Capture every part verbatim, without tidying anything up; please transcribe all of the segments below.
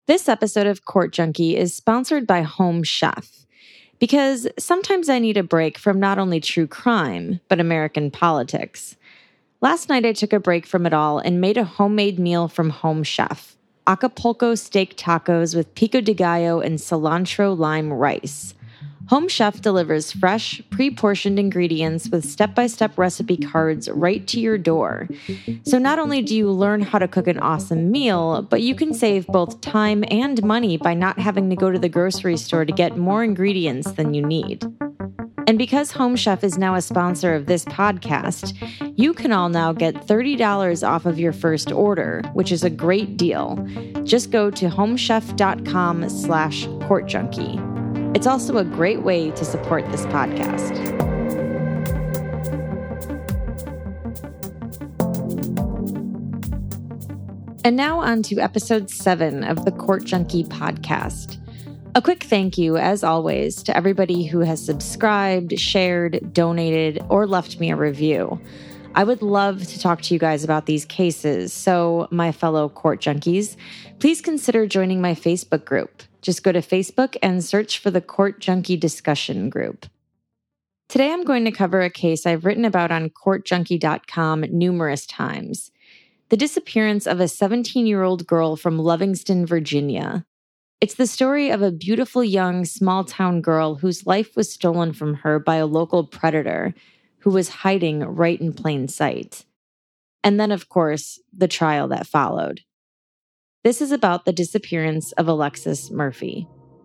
This episode of Court Junkie is sponsored by Home Chef, because sometimes I need a break from not only true crime, but American politics. Last night I took a break from it all and made a homemade meal from Home Chef, Acapulco steak tacos with pico de gallo and cilantro lime rice. Home Chef delivers fresh, pre-portioned ingredients with step-by-step recipe cards right to your door. So not only do you learn how to cook an awesome meal, but you can save both time and money by not having to go to the grocery store to get more ingredients than you need. And because Home Chef is now a sponsor of this podcast, you can all now get thirty dollars off of your first order, which is a great deal. Just go to homechef.com slash courtjunkie. It's also a great way to support this podcast. And now on to episode seven of the Court Junkie podcast. A quick thank you, as always, to everybody who has subscribed, shared, donated, or left me a review. I would love to talk to you guys about these cases, so my fellow Court Junkies, please consider joining my Facebook group. Just go to Facebook and search for the Court Junkie discussion group. Today I'm going to cover a case I've written about on court junkie dot com numerous times. The disappearance of a seventeen-year-old girl from Lovingston, Virginia. It's the story of a beautiful young small-town girl whose life was stolen from her by a local predator who was hiding right in plain sight. And then, of course, the trial that followed. This is about the disappearance of Alexis Murphy.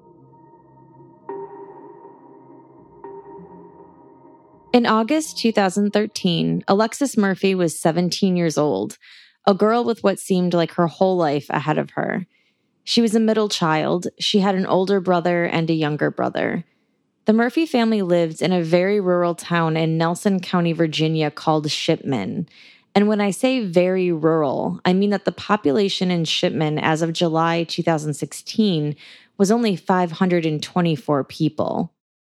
In August two thousand thirteen, Alexis Murphy was seventeen years old, a girl with what seemed like her whole life ahead of her. She was a middle child. She had an older brother and a younger brother. The Murphy family lived in a very rural town in Nelson County, Virginia called Shipman. And when I say very rural, I mean that the population in Shipman as of July two thousand sixteen was only five hundred twenty-four people.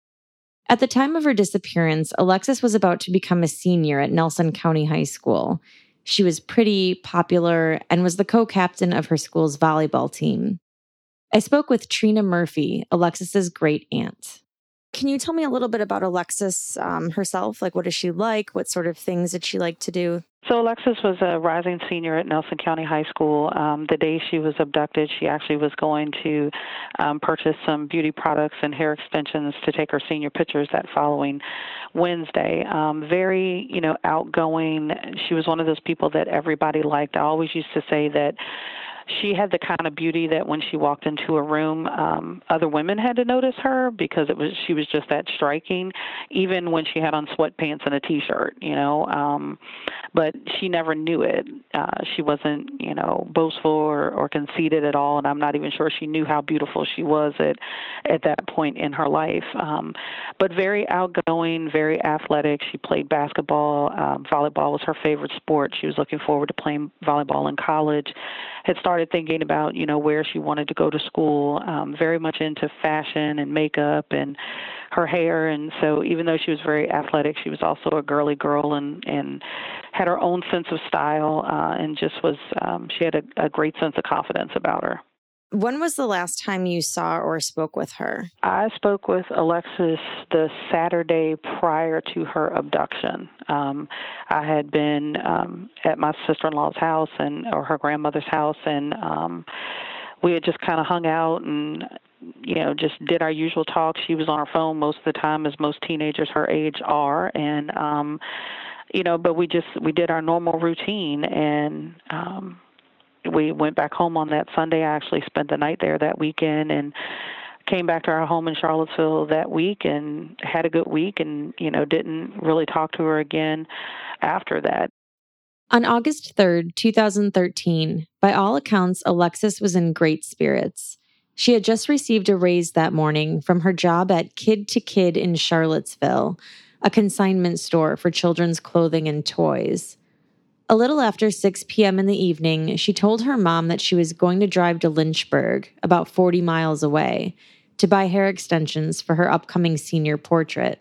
At the time of her disappearance, Alexis was about to become a senior at Nelson County High School. She was pretty, popular, and was the co-captain of her school's volleyball team. I spoke with Trina Murphy, Alexis's great aunt. Can you tell me a little bit about Alexis um, herself? Like, what is she like? What sort of things did she like to do? So Alexis was a rising senior at Nelson County High School. Um, the day she was abducted, she actually was going to um, purchase some beauty products and hair extensions to take her senior pictures that following Wednesday. Um, very, you know, outgoing. She was one of those people that everybody liked. I always used to say that she had the kind of beauty that when she walked into a room, um, other women had to notice her because it was she was just that striking, even when she had on sweatpants and a T-shirt, you know. Um, but she never knew it. Uh, she wasn't, you know, boastful or, or conceited at all, and I'm not even sure she knew how beautiful she was at at that point in her life. Um, but very outgoing, very athletic. She played basketball. Um, volleyball was her favorite sport. She was looking forward to playing volleyball in college. Had started thinking about, you know, where she wanted to go to school, um, very much into fashion and makeup and her hair. And so even though she was very athletic, she was also a girly girl and, and had her own sense of style uh, and just was, um, she had a, a great sense of confidence about her. When was the last time you saw or spoke with her? I spoke with Alexis the Saturday prior to her abduction. Um, I had been um, at my sister-in-law's house and or her grandmother's house, and um, we had just kind of hung out and, you know, just did our usual talk. She was on her phone most of the time, as most teenagers her age are, and um, you know, but we just we did our normal routine and. Um, We went back home on that Sunday. I actually spent the night there that weekend and came back to our home in Charlottesville that week and had a good week and, you know, didn't really talk to her again after that. On August third, two thousand thirteen, by all accounts, Alexis was in great spirits. She had just received a raise that morning from her job at Kid to Kid in Charlottesville, a consignment store for children's clothing and toys. A little after six p.m. in the evening, she told her mom that she was going to drive to Lynchburg, about forty miles away, to buy hair extensions for her upcoming senior portrait.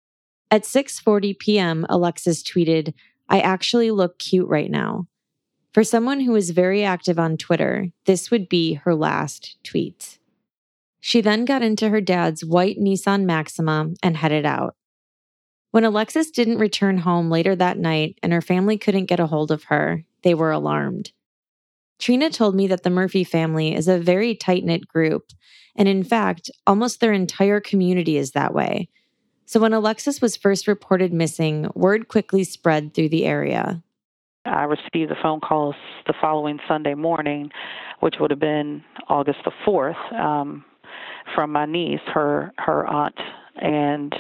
At six forty p.m., Alexis tweeted, "I actually look cute right now." For someone who is very active on Twitter, this would be her last tweet. She then got into her dad's white Nissan Maxima and headed out. When Alexis didn't return home later that night and her family couldn't get a hold of her, they were alarmed. Trina told me that the Murphy family is a very tight-knit group, and in fact, almost their entire community is that way. So when Alexis was first reported missing, word quickly spread through the area. I received the phone calls the following Sunday morning, which would have been August the fourth, um, from my niece, her her aunt, and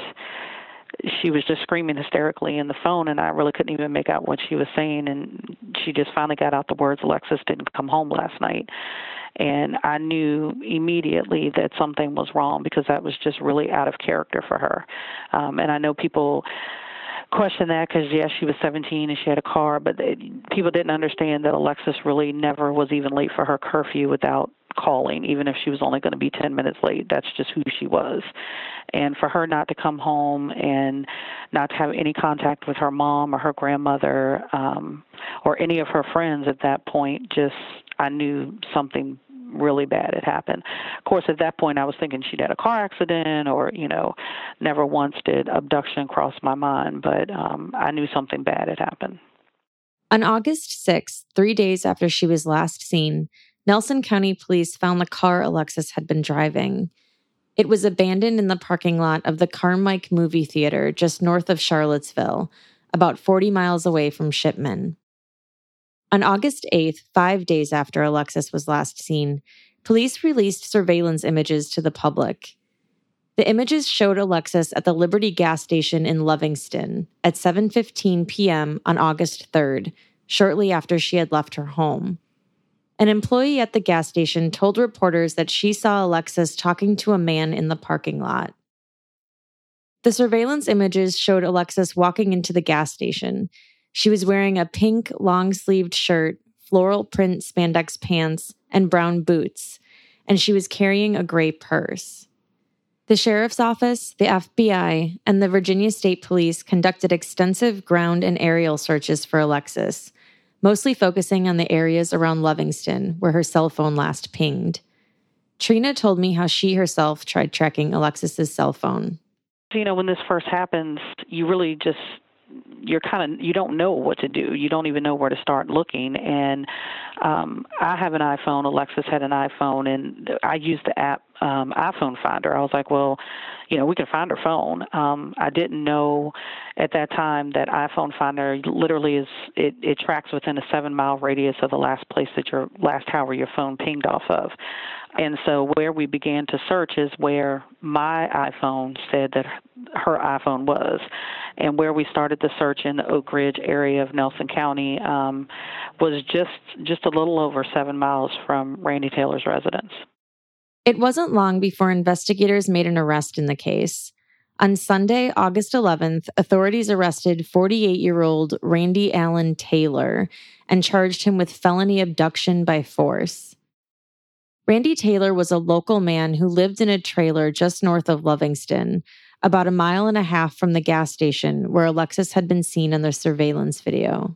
she was just screaming hysterically in the phone, and I really couldn't even make out what she was saying, and she just finally got out the words, "Alexis didn't come home last night." And I knew immediately that something was wrong because that was just really out of character for her. Um, and I know people question that because, yes, she was seventeen and she had a car, but they, people didn't understand that Alexis really never was even late for her curfew without calling, even if she was only going to be ten minutes late. That's just who she was. And for her not to come home and not to have any contact with her mom or her grandmother um, or any of her friends at that point, just I knew something really bad had happened. Of course, at that point, I was thinking she'd had a car accident or, you know, never once did abduction cross my mind, but um, I knew something bad had happened. On August sixth, three days after she was last seen, Nelson County Police found the car Alexis had been driving. It was abandoned in the parking lot of the Carmike Movie Theater just north of Charlottesville, about forty miles away from Shipman. On August eighth, five days after Alexis was last seen, police released surveillance images to the public. The images showed Alexis at the Liberty gas station in Lovingston at seven fifteen p.m. on August third, shortly after she had left her home. An employee at the gas station told reporters that she saw Alexis talking to a man in the parking lot. The surveillance images showed Alexis walking into the gas station. She was wearing a pink, long-sleeved shirt, floral print spandex pants, and brown boots, and she was carrying a gray purse. The sheriff's office, the F B I, and the Virginia State Police conducted extensive ground and aerial searches for Alexis, mostly focusing on the areas around Lovingston, where her cell phone last pinged. Trina told me how she herself tried tracking Alexis's cell phone. You know, when this first happens, you really just, you're kind of, you don't know what to do. You don't even know where to start looking. And um, I have an iPhone. Alexis had an iPhone, and I used the app um, iPhone Finder. I was like, well, you know, we can find her phone. Um, I didn't know at that time that iPhone Finder literally is, it, it tracks within a seven mile radius of the last place that your last tower your phone pinged off of. And so where we began to search is where my iPhone said that her iPhone was. And where we started the search in the Oak Ridge area of Nelson County um, was just, just a little over seven miles from Randy Taylor's residence. It wasn't long before investigators made an arrest in the case. On Sunday, August eleventh, authorities arrested forty-eight-year-old Randy Allen Taylor and charged him with felony abduction by force. Randy Taylor was a local man who lived in a trailer just north of Lovingston, about a mile and a half from the gas station where Alexis had been seen in the surveillance video.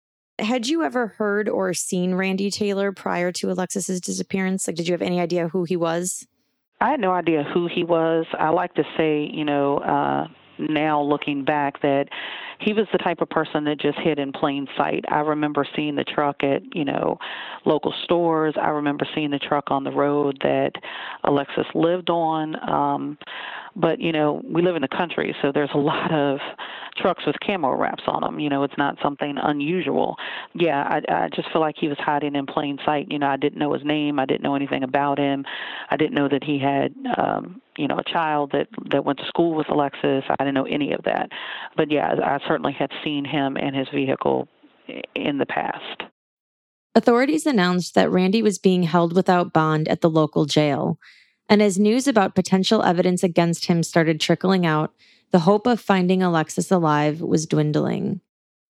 Had you ever heard or seen Randy Taylor prior to Alexis's disappearance? Like, did you have any idea who he was? I had no idea who he was. I like to say, you know, uh, now looking back, that he was the type of person that just hid in plain sight. I remember seeing the truck at, you know, local stores. I remember seeing the truck on the road that Alexis lived on. Um, but, you know, we live in the country, so there's a lot of trucks with camo wraps on them. You know, it's not something unusual. Yeah, I, I just feel like he was hiding in plain sight. You know, I didn't know his name. I didn't know anything about him. I didn't know that he had, um, you know, a child that, that went to school with Alexis. I didn't know any of that. But, yeah, I certainly had seen him and his vehicle in the past. Authorities announced that Randy was being held without bond at the local jail. And as news about potential evidence against him started trickling out, the hope of finding Alexis alive was dwindling.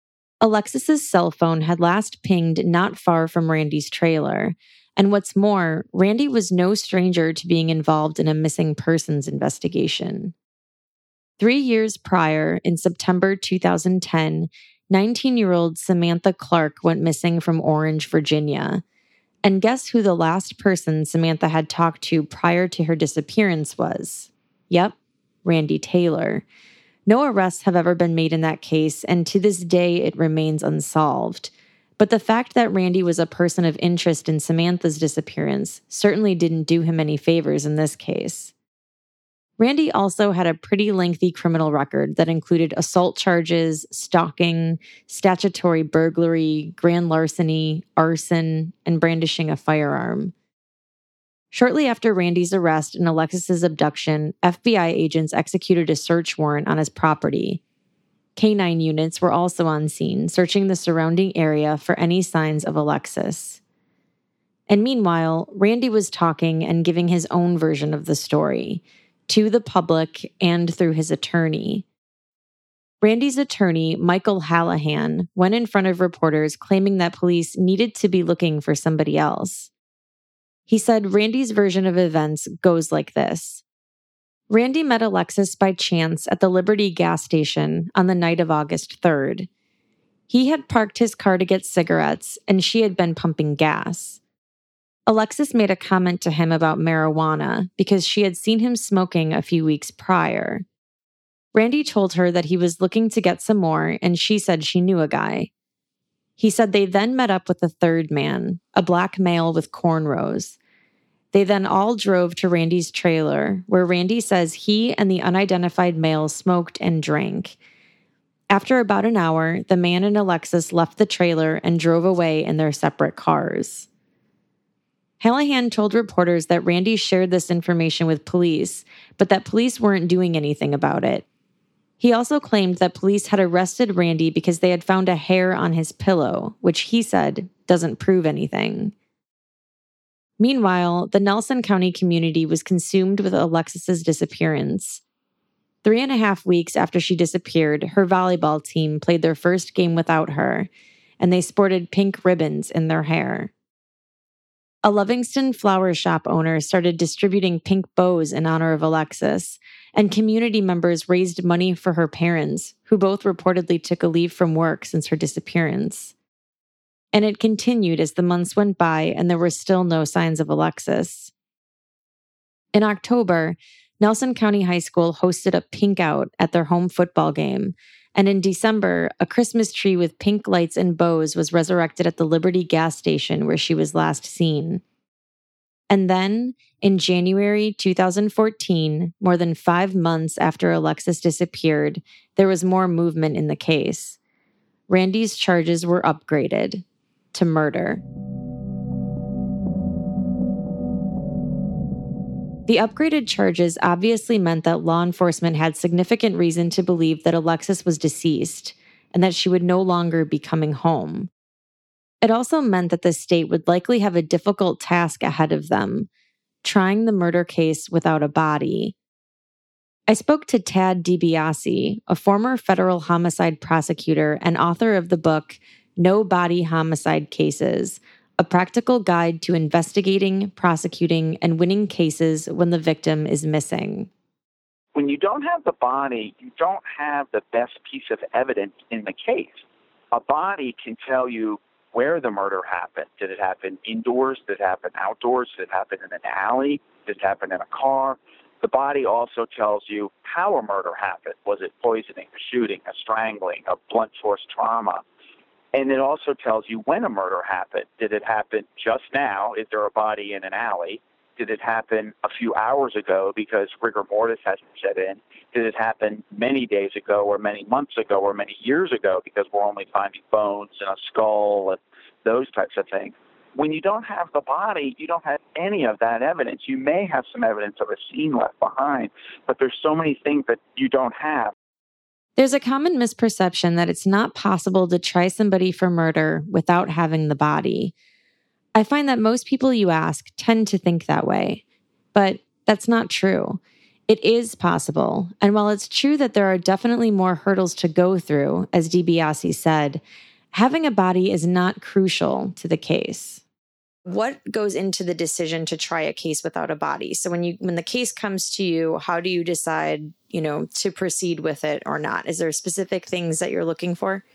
Alexis's cell phone had last pinged not far from Randy's trailer. And what's more, Randy was no stranger to being involved in a missing persons investigation. Three years prior, in September two thousand ten, nineteen-year-old Samantha Clark went missing from Orange, Virginia. And guess who the last person Samantha had talked to prior to her disappearance was? Yep, Randy Taylor. No arrests have ever been made in that case, and to this day it remains unsolved. But the fact that Randy was a person of interest in Samantha's disappearance certainly didn't do him any favors in this case. Randy also had a pretty lengthy criminal record that included assault charges, stalking, statutory burglary, grand larceny, arson, and brandishing a firearm. Shortly after Randy's arrest and Alexis's abduction, F B I agents executed a search warrant on his property. K nine units were also on scene, searching the surrounding area for any signs of Alexis. And meanwhile, Randy was talking and giving his own version of the story, to the public and through his attorney. Randy's attorney, Michael Hallahan, went in front of reporters claiming that police needed to be looking for somebody else. He said Randy's version of events goes like this. Randy met Alexis by chance at the Liberty gas station on the night of August third. He had parked his car to get cigarettes, and she had been pumping gas. Alexis made a comment to him about marijuana because she had seen him smoking a few weeks prior. Randy told her that he was looking to get some more, and she said she knew a guy. He said they then met up with a third man, a black male with cornrows. They then all drove to Randy's trailer, where Randy says he and the unidentified male smoked and drank. After about an hour, the man and Alexis left the trailer and drove away in their separate cars. Hallahan told reporters that Randy shared this information with police, but that police weren't doing anything about it. He also claimed that police had arrested Randy because they had found a hair on his pillow, which he said doesn't prove anything. Meanwhile, the Nelson County community was consumed with Alexis's disappearance. Three and a half weeks after she disappeared, her volleyball team played their first game without her, and they sported pink ribbons in their hair. A Livingston flower shop owner started distributing pink bows in honor of Alexis, and community members raised money for her parents, who both reportedly took a leave from work since her disappearance. And it continued as the months went by and there were still no signs of Alexis. In October, Nelson County High School hosted a pink out at their home football game, and in December, a Christmas tree with pink lights and bows was resurrected at the Liberty gas station where she was last seen. And then, in January two thousand fourteen, more than five months after Alexis disappeared, there was more movement in the case. Randy's charges were upgraded to murder. The upgraded charges obviously meant that law enforcement had significant reason to believe that Alexis was deceased and that she would no longer be coming home. It also meant that the state would likely have a difficult task ahead of them, trying the murder case without a body. I spoke to Tad DiBiase, a former federal homicide prosecutor and author of the book No Body Homicide Cases, a practical guide to investigating, prosecuting, and winning cases when the victim is missing. When you don't have the body, you don't have the best piece of evidence in the case. A body can tell you where the murder happened. Did it happen indoors? Did it happen outdoors? Did it happen in an alley? Did it happen in a car? The body also tells you how a murder happened. Was it poisoning, a shooting, a strangling, a blunt force trauma? And it also tells you when a murder happened. Did it happen just now? Is there a body in an alley? Did it happen a few hours ago because rigor mortis hasn't set in? Did it happen many days ago or many months ago or many years ago because we're only finding bones and a skull and those types of things? When you don't have the body, you don't have any of that evidence. You may have some evidence of a scene left behind, but there's so many things that you don't have. There's a common misperception that it's not possible to try somebody for murder without having the body. I find that most people you ask tend to think that way, but that's not true. It is possible, and while it's true that there are definitely more hurdles to go through, as DiBiase said, having a body is not crucial to the case. What goes into the decision to try a case without a body? So when you when the case comes to you, how do you decide, you know, to proceed with it or not? Is there specific things that you're looking for?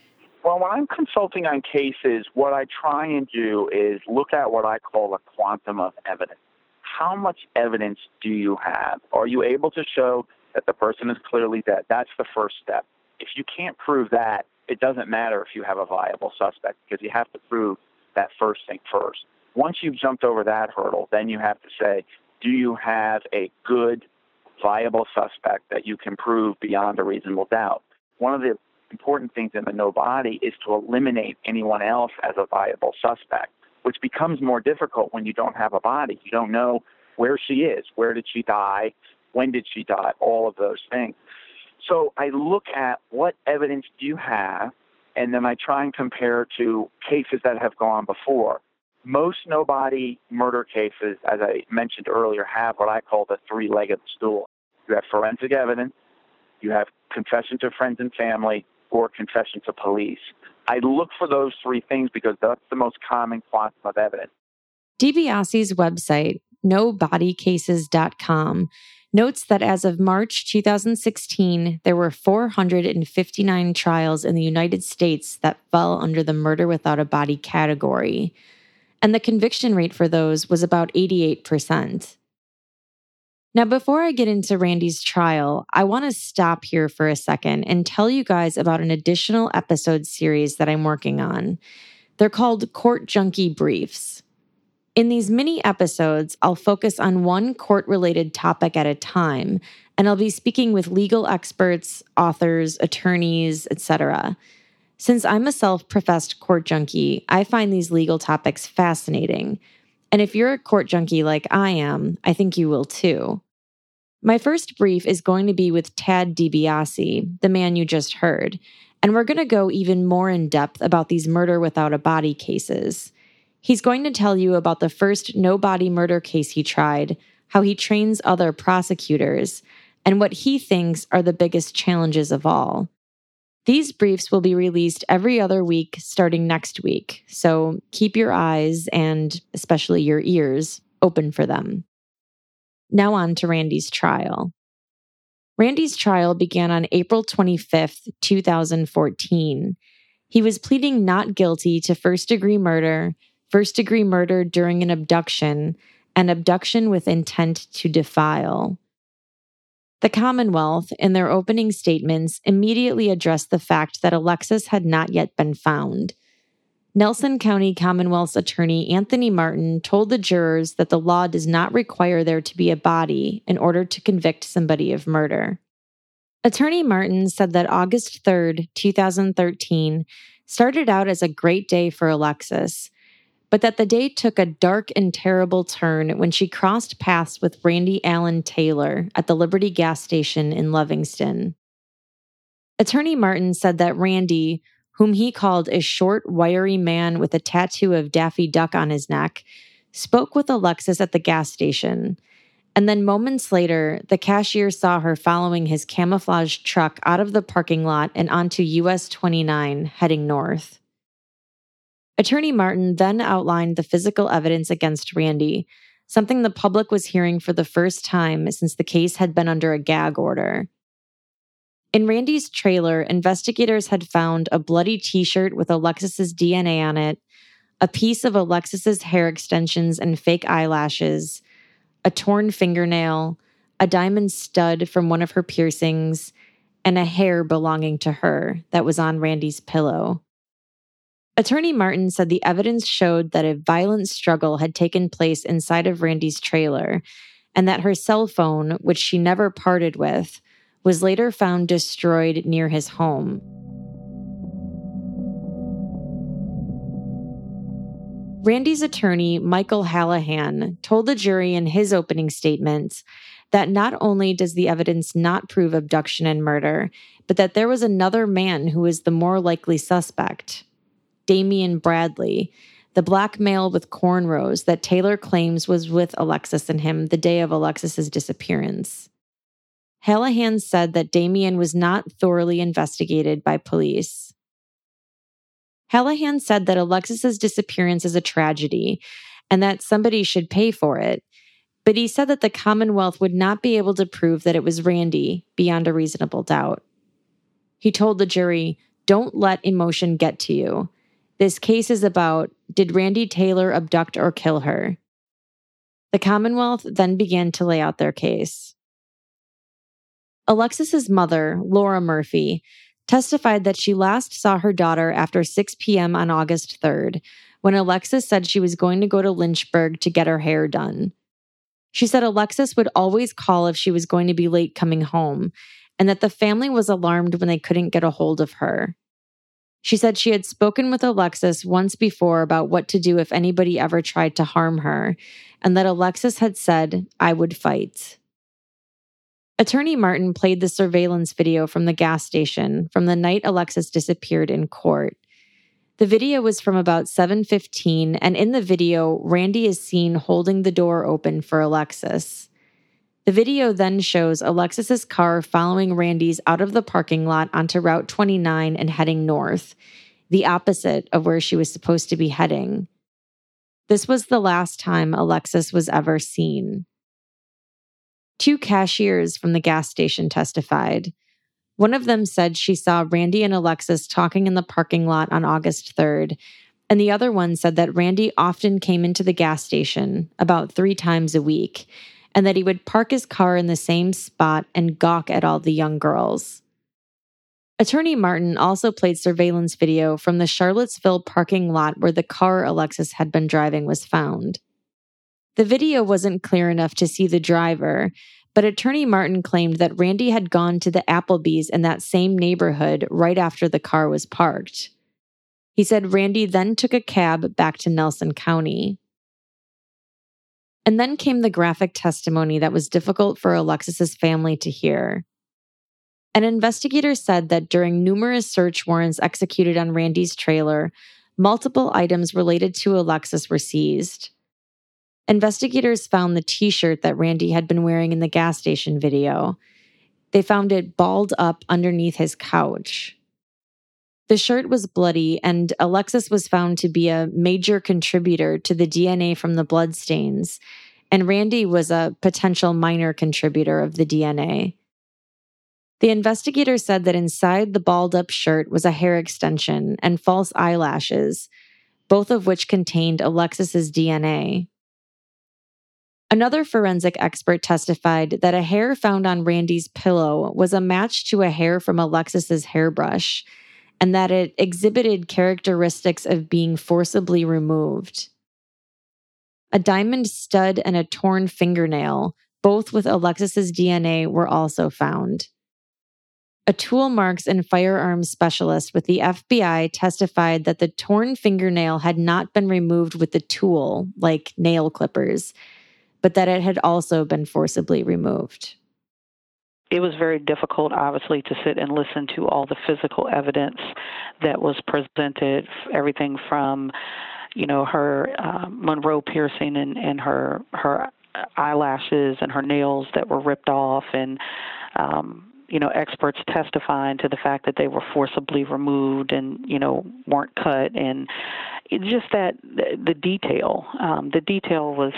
Well, when I'm consulting on cases, what I try and do is look at what I call a quantum of evidence. How much evidence do you have? Are you able to show that the person is clearly dead? That's the first step. If you can't prove that, it doesn't matter if you have a viable suspect, because you have to prove that first thing first. Once you've jumped over that hurdle, then you have to say, do you have a good, viable suspect that you can prove beyond a reasonable doubt? One of the important things in the no body is to eliminate anyone else as a viable suspect, which becomes more difficult when you don't have a body. You don't know where she is, where did she die, when did she die, all of those things. So I look at what evidence do you have, and then I try and compare to cases that have gone before. Most no-body murder cases, as I mentioned earlier, have what I call the three-legged stool. You have forensic evidence, you have confession to friends and family, or confession to police. I look for those three things because that's the most common quantum of evidence. DiBiase's website, no body cases dot com, notes that as of March two thousand sixteen, there were four hundred fifty-nine trials in the United States that fell under the murder without a body category, and the conviction rate for those was about eighty-eight percent. Now, before I get into Randy's trial, I want to stop here for a second and tell you guys about an additional episode series that I'm working on. They're called Court Junkie Briefs. In these mini episodes, I'll focus on one court-related topic at a time, and I'll be speaking with legal experts, authors, attorneys, et cetera. Since I'm a self-professed court junkie, I find these legal topics fascinating. And if you're a court junkie like I am, I think you will too. My first brief is going to be with Tad DiBiase, the man you just heard, and we're going to go even more in depth about these murder without a body cases. He's going to tell you about the first no-body murder case he tried, how he trains other prosecutors, and what he thinks are the biggest challenges of all. These briefs will be released every other week starting next week, so keep your eyes, and especially your ears, open for them. Now on to Randy's trial. Randy's trial began on April twenty-fifth, two thousand fourteen. He was pleading not guilty to first-degree murder, first-degree murder during an abduction, and abduction with intent to defile. The Commonwealth, in their opening statements, immediately addressed the fact that Alexis had not yet been found. Nelson County Commonwealth's attorney Anthony Martin told the jurors that the law does not require there to be a body in order to convict somebody of murder. Attorney Martin said that August third, two thousand thirteen, started out as a great day for Alexis, but that the day took a dark and terrible turn when she crossed paths with Randy Allen Taylor at the Liberty gas station in Livingston. Attorney Martin said that Randy, whom he called a short, wiry man with a tattoo of Daffy Duck on his neck, spoke with Alexis at the gas station. And then moments later, the cashier saw her following his camouflage truck out of the parking lot and onto U S twenty-nine, heading north. Attorney Martin then outlined the physical evidence against Randy, something the public was hearing for the first time since the case had been under a gag order. In Randy's trailer, investigators had found a bloody t-shirt with Alexis's D N A on it, a piece of Alexis's hair extensions and fake eyelashes, a torn fingernail, a diamond stud from one of her piercings, and a hair belonging to her that was on Randy's pillow. Attorney Martin said the evidence showed that a violent struggle had taken place inside of Randy's trailer, and that her cell phone, which she never parted with, was later found destroyed near his home. Randy's attorney, Michael Hallahan, told the jury in his opening statement that not only does the evidence not prove abduction and murder, but that there was another man who was the more likely suspect, Damian Bradley, the black male with cornrows that Taylor claims was with Alexis and him the day of Alexis's disappearance. Hallahan said that Damian was not thoroughly investigated by police. Hallahan said that Alexis's disappearance is a tragedy and that somebody should pay for it, but he said that the Commonwealth would not be able to prove that it was Randy beyond a reasonable doubt. He told the jury, Don't let emotion get to you. This case is about, did Randy Taylor abduct or kill her? The Commonwealth then began to lay out their case. Alexis's mother, Laura Murphy, testified that she last saw her daughter after six p.m. on August third, when Alexis said she was going to go to Lynchburg to get her hair done. She said Alexis would always call if she was going to be late coming home, and that the family was alarmed when they couldn't get a hold of her. She said she had spoken with Alexis once before about what to do if anybody ever tried to harm her, and that Alexis had said, "I would fight." Attorney Martin played the surveillance video from the gas station from the night Alexis disappeared in court. The video was from about seven fifteen, and in the video, Randy is seen holding the door open for Alexis. The video then shows Alexis's car following Randy's out of the parking lot onto Route twenty-nine and heading north, the opposite of where she was supposed to be heading. This was the last time Alexis was ever seen. Two cashiers from the gas station testified. One of them said she saw Randy and Alexis talking in the parking lot on August third, and the other one said that Randy often came into the gas station about three times a week, and that he would park his car in the same spot and gawk at all the young girls. Attorney Martin also played surveillance video from the Charlottesville parking lot where the car Alexis had been driving was found. The video wasn't clear enough to see the driver, but Attorney Martin claimed that Randy had gone to the Applebee's in that same neighborhood right after the car was parked. He said Randy then took a cab back to Nelson County. And then came the graphic testimony that was difficult for Alexis's family to hear. An investigator said that during numerous search warrants executed on Randy's trailer, multiple items related to Alexis were seized. Investigators found the t-shirt that Randy had been wearing in the gas station video. They found it balled up underneath his couch. The shirt was bloody, and Alexis was found to be a major contributor to the D N A from the bloodstains, and Randy was a potential minor contributor of the D N A. The investigator said that inside the balled-up shirt was a hair extension and false eyelashes, both of which contained Alexis's D N A. Another forensic expert testified that a hair found on Randy's pillow was a match to a hair from Alexis's hairbrush, and that it exhibited characteristics of being forcibly removed. A diamond stud and a torn fingernail, both with Alexis's D N A, were also found. A tool marks and firearms specialist with the F B I testified that the torn fingernail had not been removed with the tool, like nail clippers, but that it had also been forcibly removed. It was very difficult, obviously, to sit and listen to all the physical evidence that was presented, everything from, you know, her uh, Monroe piercing and, and her her eyelashes and her nails that were ripped off, and, um, you know, experts testifying to the fact that they were forcibly removed and, you know, weren't cut. And it just that the detail, um, the detail was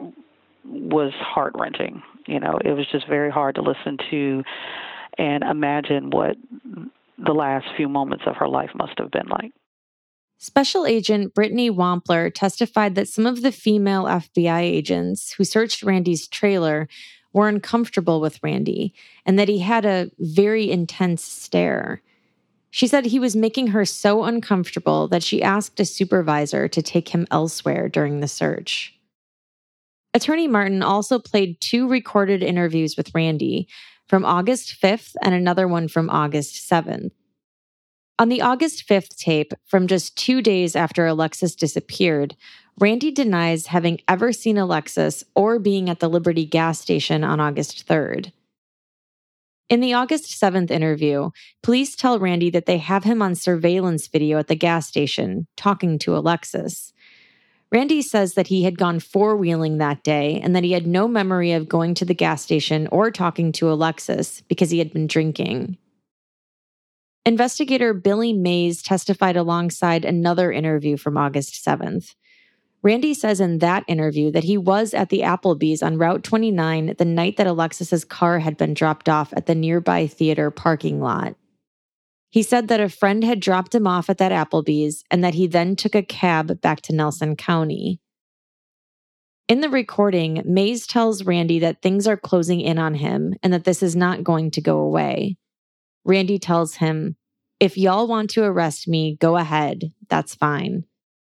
was heart-wrenching. You know, it was just very hard to listen to and imagine what the last few moments of her life must have been like. Special Agent Brittany Wampler testified that some of the female F B I agents who searched Randy's trailer were uncomfortable with Randy and that he had a very intense stare. She said he was making her so uncomfortable that she asked a supervisor to take him elsewhere during the search. Attorney Martin also played two recorded interviews with Randy, from August fifth and another one from August seventh. On the August fifth tape, from just two days after Alexis disappeared, Randy denies having ever seen Alexis or being at the Liberty gas station on August third. In the August seventh interview, police tell Randy that they have him on surveillance video at the gas station, talking to Alexis. Randy says that he had gone four-wheeling that day and that he had no memory of going to the gas station or talking to Alexis because he had been drinking. Investigator Billy Mays testified alongside another interview from August seventh. Randy says in that interview that he was at the Applebee's on Route twenty-nine the night that Alexis's car had been dropped off at the nearby theater parking lot. He said that a friend had dropped him off at that Applebee's and that he then took a cab back to Nelson County. In the recording, Mays tells Randy that things are closing in on him and that this is not going to go away. Randy tells him, "If y'all want to arrest me, go ahead. That's fine."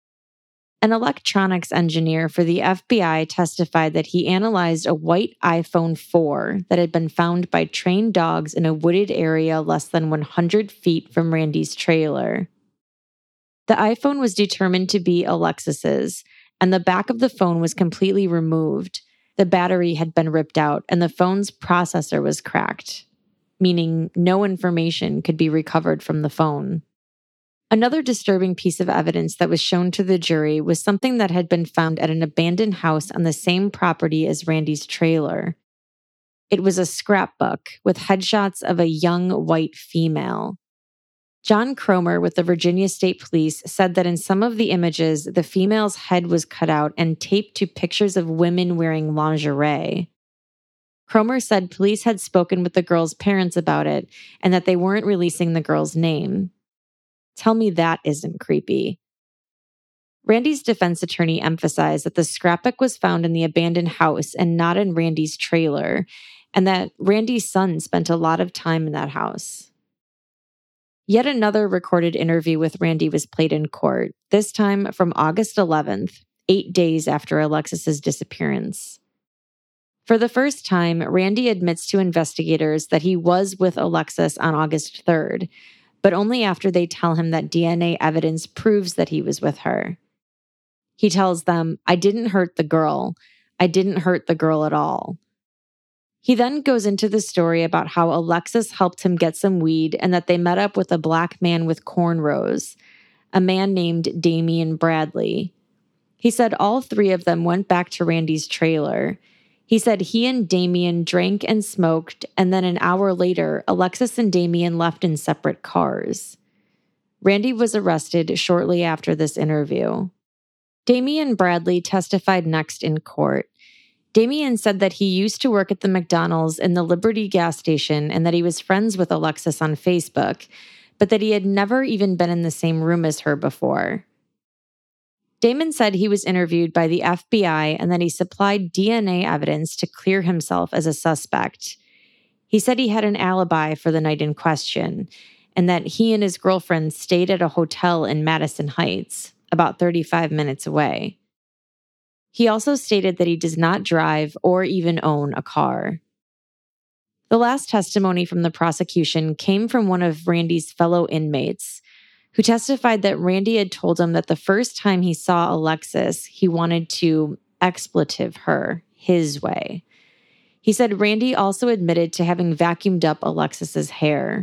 An electronics engineer for the F B I testified that he analyzed a white iPhone four that had been found by trained dogs in a wooded area less than one hundred feet from Randy's trailer. The iPhone was determined to be Alexis's, and the back of the phone was completely removed. The battery had been ripped out, and the phone's processor was cracked, meaning no information could be recovered from the phone. Another disturbing piece of evidence that was shown to the jury was something that had been found at an abandoned house on the same property as Randy's trailer. It was a scrapbook with headshots of a young white female. John Cromer with the Virginia State Police said that in some of the images, the female's head was cut out and taped to pictures of women wearing lingerie. Cromer said police had spoken with the girl's parents about it and that they weren't releasing the girl's name. Tell me that isn't creepy. Randy's defense attorney emphasized that the scrapbook was found in the abandoned house and not in Randy's trailer, and that Randy's son spent a lot of time in that house. Yet another recorded interview with Randy was played in court, this time from August eleventh, eight days after Alexis's disappearance. For the first time, Randy admits to investigators that he was with Alexis on August third, but only after they tell him that D N A evidence proves that he was with her. He tells them, "I didn't hurt the girl. I didn't hurt the girl at all." He then goes into the story about how Alexis helped him get some weed and that they met up with a black man with cornrows, a man named Damian Bradley. He said all three of them went back to Randy's trailer. He said he and Damian drank and smoked, and then an hour later, Alexis and Damian left in separate cars. Randy was arrested shortly after this interview. Damian Bradley testified next in court. Damian said that he used to work at the McDonald's in the Liberty gas station and that he was friends with Alexis on Facebook, but that he had never even been in the same room as her before. Damon said he was interviewed by the F B I and that he supplied D N A evidence to clear himself as a suspect. He said he had an alibi for the night in question and that he and his girlfriend stayed at a hotel in Madison Heights, about thirty-five minutes away. He also stated that he does not drive or even own a car. The last testimony from the prosecution came from one of Randy's fellow inmates, who testified that Randy had told him that the first time he saw Alexis, he wanted to expletive her his way. He said Randy also admitted to having vacuumed up Alexis's hair.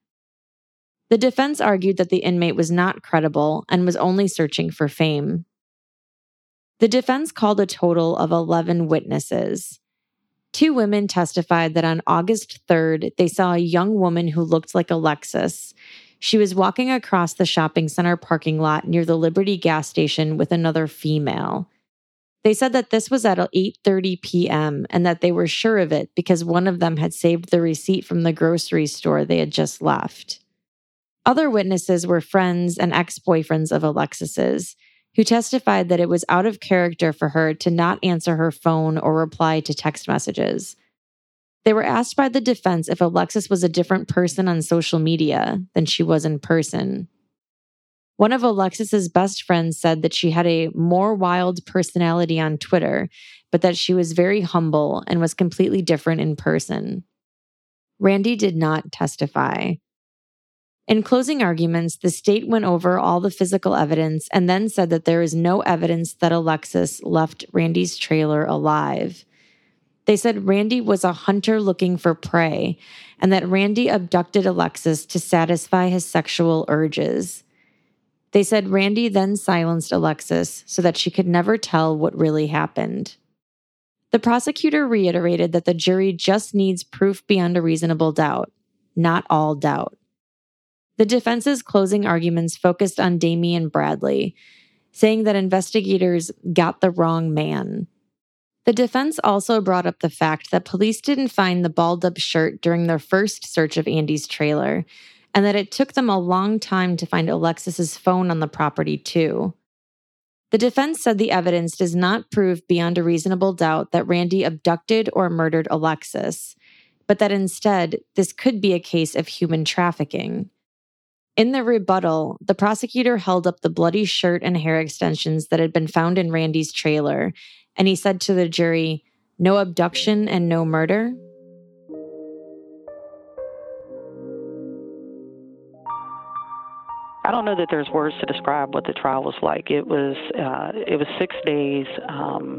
The defense argued that the inmate was not credible and was only searching for fame. The defense called a total of eleven witnesses. Two women testified that on August third, they saw a young woman who looked like Alexis. She was walking across the shopping center parking lot near the Liberty gas station with another female. They said that this was at eight thirty p.m. and that they were sure of it because one of them had saved the receipt from the grocery store they had just left. Other witnesses were friends and ex-boyfriends of Alexis's, who testified that it was out of character for her to not answer her phone or reply to text messages. They were asked by the defense if Alexis was a different person on social media than she was in person. One of Alexis's best friends said that she had a more wild personality on Twitter, but that she was very humble and was completely different in person. Randy did not testify. In closing arguments, the state went over all the physical evidence and then said that there is no evidence that Alexis left Randy's trailer alive. They said Randy was a hunter looking for prey and that Randy abducted Alexis to satisfy his sexual urges. They said Randy then silenced Alexis so that she could never tell what really happened. The prosecutor reiterated that the jury just needs proof beyond a reasonable doubt, not all doubt. The defense's closing arguments focused on Damian Bradley, saying that investigators got the wrong man. The defense also brought up the fact that police didn't find the balled-up shirt during their first search of Andy's trailer, and that it took them a long time to find Alexis's phone on the property, too. The defense said the evidence does not prove beyond a reasonable doubt that Randy abducted or murdered Alexis, but that instead, this could be a case of human trafficking. In the rebuttal, the prosecutor held up the bloody shirt and hair extensions that had been found in Randy's trailer, and he said to the jury, "No abduction and no murder?" I don't know that there's words to describe what the trial was like. It was uh, it was six days. Um,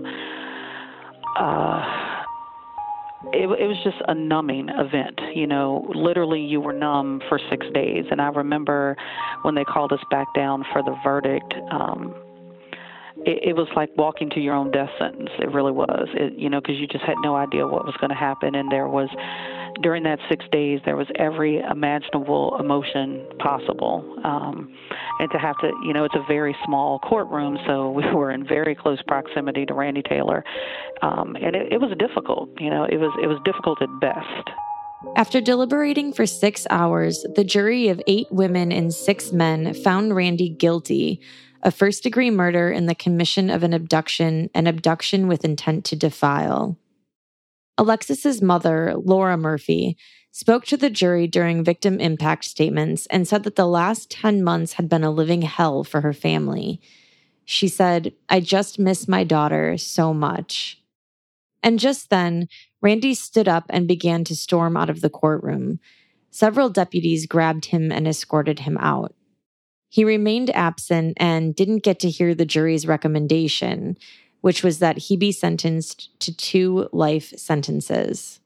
uh, it, it was just a numbing event. You know, literally you were numb for six days. And I remember when they called us back down for the verdict, um, it, it was like walking to your own death sentence. It really was. It, you know, because you just had no idea what was going to happen, and there was. During that six days, there was every imaginable emotion possible. Um, and to have to, you know, it's a very small courtroom, so we were in very close proximity to Randy Taylor. Um, and it, it was difficult, you know, it was it was difficult at best. After deliberating for six hours, the jury of eight women and six men found Randy guilty of first-degree murder in the commission of an abduction and abduction with intent to defile. Alexis's mother, Laura Murphy, spoke to the jury during victim impact statements and said that the last ten months had been a living hell for her family. She said, "I just miss my daughter so much." And just then, Randy stood up and began to storm out of the courtroom. Several deputies grabbed him and escorted him out. He remained absent and didn't get to hear the jury's recommendation, which was that he be sentenced to two life sentences.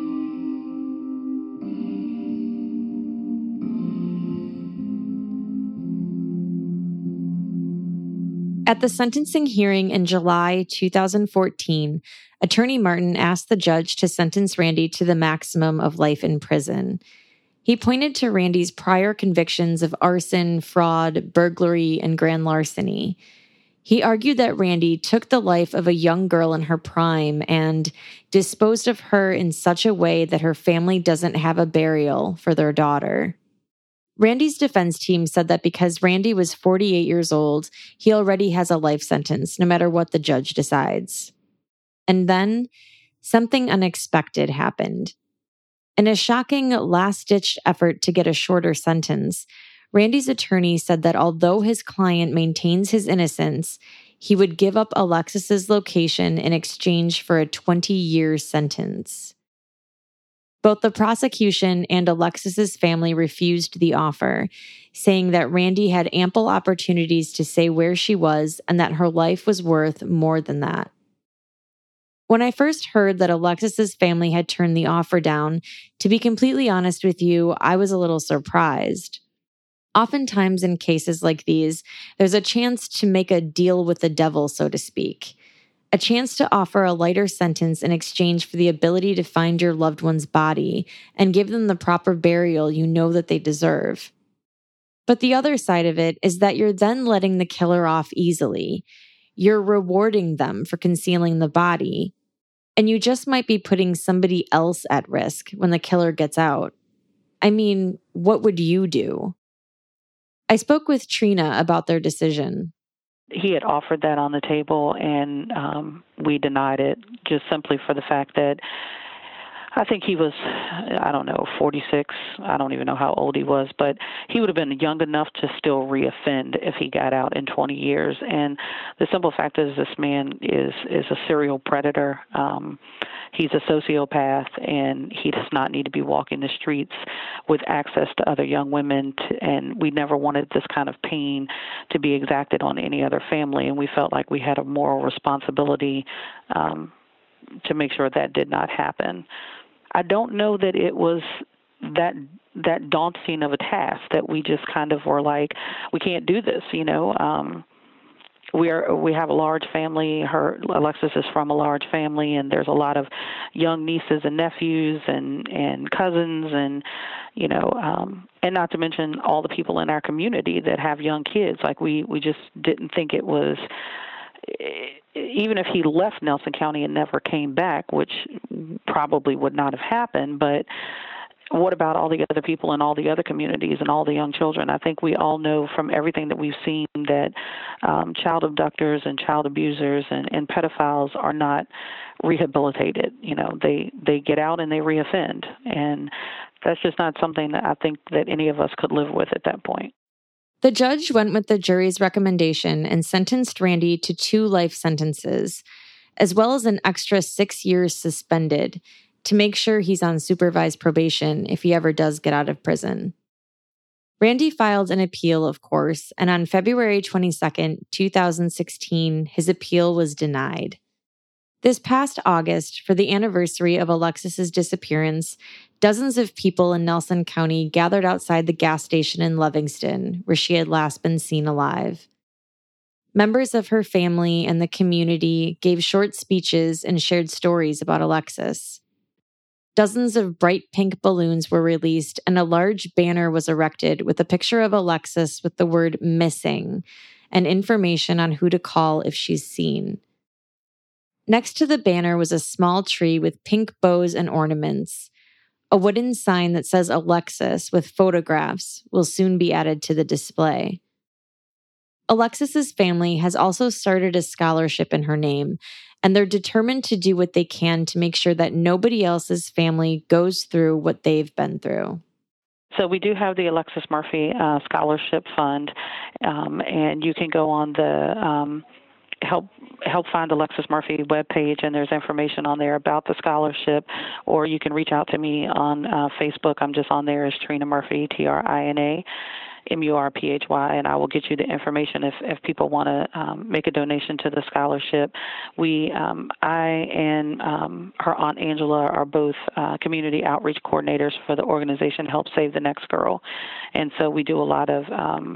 At the sentencing hearing in July two thousand fourteen, Attorney Martin asked the judge to sentence Randy to the maximum of life in prison. He pointed to Randy's prior convictions of arson, fraud, burglary, and grand larceny. He argued that Randy took the life of a young girl in her prime and disposed of her in such a way that her family doesn't have a burial for their daughter. Randy's defense team said that because Randy was forty-eight years old, he already has a life sentence, no matter what the judge decides. And then, something unexpected happened. In a shocking last-ditch effort to get a shorter sentence, Randy's attorney said that although his client maintains his innocence, he would give up Alexis's location in exchange for a twenty-year sentence. Both the prosecution and Alexis's family refused the offer, saying that Randy had ample opportunities to say where she was and that her life was worth more than that. When I first heard that Alexis's family had turned the offer down, to be completely honest with you, I was a little surprised. Oftentimes in cases like these, there's a chance to make a deal with the devil, so to speak. A chance to offer a lighter sentence in exchange for the ability to find your loved one's body and give them the proper burial you know that they deserve. But the other side of it is that you're then letting the killer off easily. You're rewarding them for concealing the body, and you just might be putting somebody else at risk when the killer gets out. I mean, what would you do? I spoke with Trina about their decision. He had offered that on the table, and um, we denied it just simply for the fact that I think he was, I don't know, forty-six. I don't even know how old he was, but he would have been young enough to still reoffend if he got out in twenty years. And the simple fact is this man is, is a serial predator. Um, he's a sociopath, and he does not need to be walking the streets with access to other young women. To, and we never wanted this kind of pain to be exacted on any other family, and we felt like we had a moral responsibility um, to make sure that did not happen. I don't know that it was that that daunting of a task that we just kind of were like, we can't do this, you know. Um, we are we have a large family. Her Alexis is from a large family, and there's a lot of young nieces and nephews and and cousins, and you know, um, and not to mention all the people in our community that have young kids. Like we we just didn't think it was. Even if he left Nelson County and never came back, which probably would not have happened, but what about all the other people in all the other communities and all the young children? I think we all know from everything that we've seen that um, child abductors and child abusers and, and pedophiles are not rehabilitated. You know, they, they get out and they reoffend. And that's just not something that I think that any of us could live with at that point. The judge went with the jury's recommendation and sentenced Randy to two life sentences, as well as an extra six years suspended, to make sure he's on supervised probation if he ever does get out of prison. Randy filed an appeal, of course, and on February twenty-second, twenty sixteen, his appeal was denied. This past August, for the anniversary of Alexis's disappearance, dozens of people in Nelson County gathered outside the gas station in Livingston, where she had last been seen alive. Members of her family and the community gave short speeches and shared stories about Alexis. Dozens of bright pink balloons were released, and a large banner was erected with a picture of Alexis with the word missing and information on who to call if she's seen. Next to the banner was a small tree with pink bows and ornaments. A wooden sign that says Alexis with photographs will soon be added to the display. Alexis's family has also started a scholarship in her name, and they're determined to do what they can to make sure that nobody else's family goes through what they've been through. So we do have the Alexis Murphy uh, Scholarship Fund, um, and you can go on the um, Help Help Find Alexis Murphy webpage, and there's information on there about the scholarship, or you can reach out to me on uh, Facebook. I'm just on there as Trina Murphy, T R I N A M U R P H Y, and I will get you the information if, if people want to um, make a donation to the scholarship. We, um, I and um, her Aunt Angela are both uh, community outreach coordinators for the organization Help Save the Next Girl, and so we do a lot of um,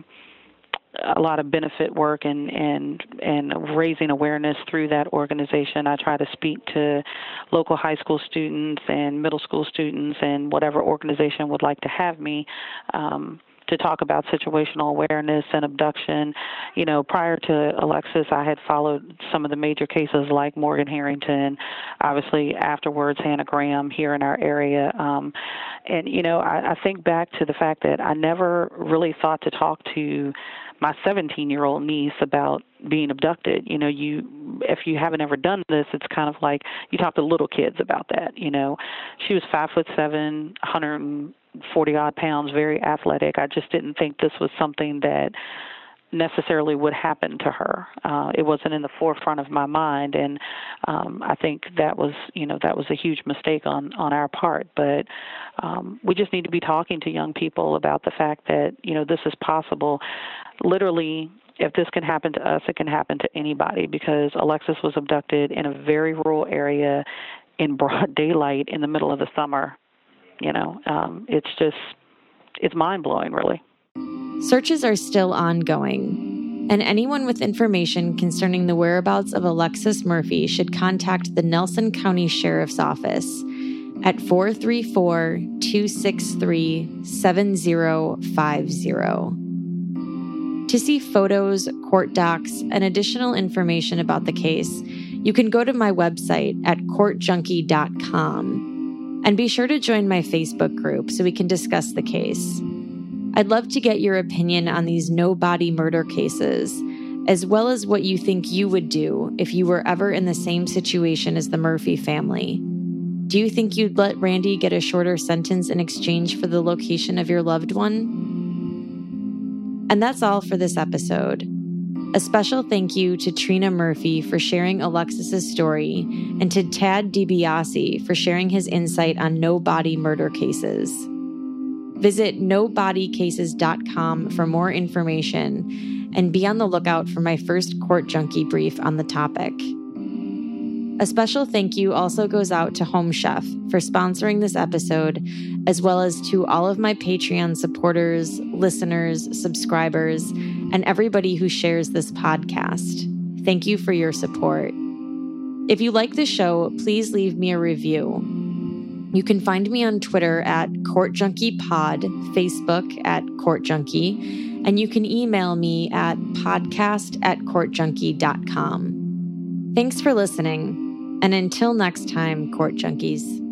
a lot of benefit work and, and and raising awareness through that organization. I try to speak to local high school students and middle school students and whatever organization would like to have me um, to talk about situational awareness and abduction. You know, prior to Alexis, I had followed some of the major cases like Morgan Harrington, obviously afterwards Hannah Graham here in our area. Um, and, you know, I, I think back to the fact that I never really thought to talk to my seventeen-year-old niece about being abducted. You know, you if you haven't ever done this, it's kind of like you talk to little kids about that. You know, she was five foot seven, one hundred forty odd pounds, very athletic. I just didn't think this was something that necessarily would happen to her. Uh, it wasn't in the forefront of my mind, and um, I think that was, you know, that was a huge mistake on, on our part. But um, we just need to be talking to young people about the fact that, you know, this is possible. Literally, if this can happen to us, it can happen to anybody, because Alexis was abducted in a very rural area in broad daylight in the middle of the summer. You know, um, it's just, it's mind-blowing, really. Searches are still ongoing, and anyone with information concerning the whereabouts of Alexis Murphy should contact the Nelson County Sheriff's Office at four three four, two six three, seven zero five zero. To see photos, court docs, and additional information about the case, you can go to my website at court junkie dot com. And be sure to join my Facebook group so we can discuss the case. I'd love to get your opinion on these no-body murder cases, as well as what you think you would do if you were ever in the same situation as the Murphy family. Do you think you'd let Randy get a shorter sentence in exchange for the location of your loved one? And that's all for this episode. A special thank you to Trina Murphy for sharing Alexis's story, and to Tad DiBiase for sharing his insight on no-body murder cases. Visit no body cases dot com for more information, and be on the lookout for my first Court Junkie brief on the topic. A special thank you also goes out to Home Chef for sponsoring this episode, as well as to all of my Patreon supporters, listeners, subscribers, and everybody who shares this podcast. Thank you for your support. If you like the show, please leave me a review. You can find me on Twitter at Court Junkie Pod, Facebook at Court Junkie, and you can email me at podcast at court junkie dot com. Thanks for listening, and until next time, Court Junkies.